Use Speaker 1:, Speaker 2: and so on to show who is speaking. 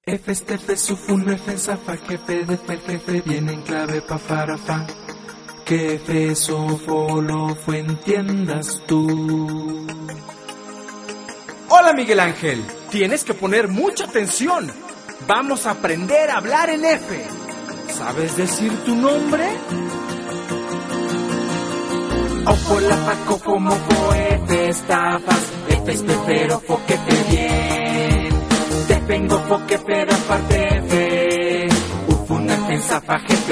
Speaker 1: F este F sufun F zafa jefe de fer jefe viene en clave pa farafa. Que F sofolo fue entiendas tú.
Speaker 2: Hola Miguel Ángel, tienes que poner mucha atención. Vamos a aprender a hablar en F. ¿Sabes decir tu nombre?
Speaker 1: Ojo la paco como F estafas. F es pero foquete bien. Te vengo foque pero aparte F. Ufuna F zafa jefe